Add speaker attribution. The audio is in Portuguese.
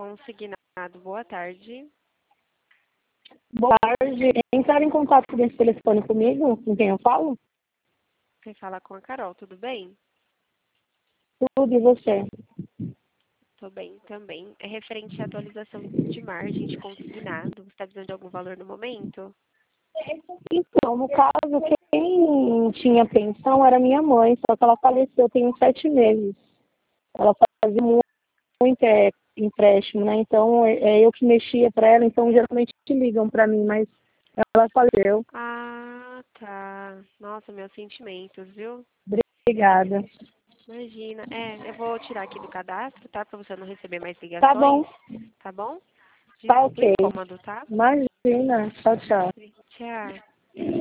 Speaker 1: Consignado, boa tarde.
Speaker 2: Boa tarde. Entrar em contato com esse telefone comigo, com quem eu falo?
Speaker 1: Você fala com a Carol, tudo bem?
Speaker 2: Tudo e você?
Speaker 1: Tô bem também. É referente à atualização de margem de consignado. Você está precisando de algum valor no momento?
Speaker 2: Então, no caso, quem tinha pensão era minha mãe, só que ela faleceu tem uns 7 meses. Ela fazia muito empréstimo, né? Então, é eu que mexia para ela, então geralmente ligam para mim, mas ela faleceu.
Speaker 1: Ah, tá. Nossa, meus sentimentos, viu?
Speaker 2: Obrigada.
Speaker 1: Imagina. Eu vou tirar aqui do cadastro, tá? Pra você não receber mais
Speaker 2: Tá bom,
Speaker 1: ligações, tá bom?
Speaker 2: tá
Speaker 1: Desculpa o
Speaker 2: ok.
Speaker 1: incômodo, tá?
Speaker 2: Imagina. Tchau, tchau.
Speaker 1: Tchau.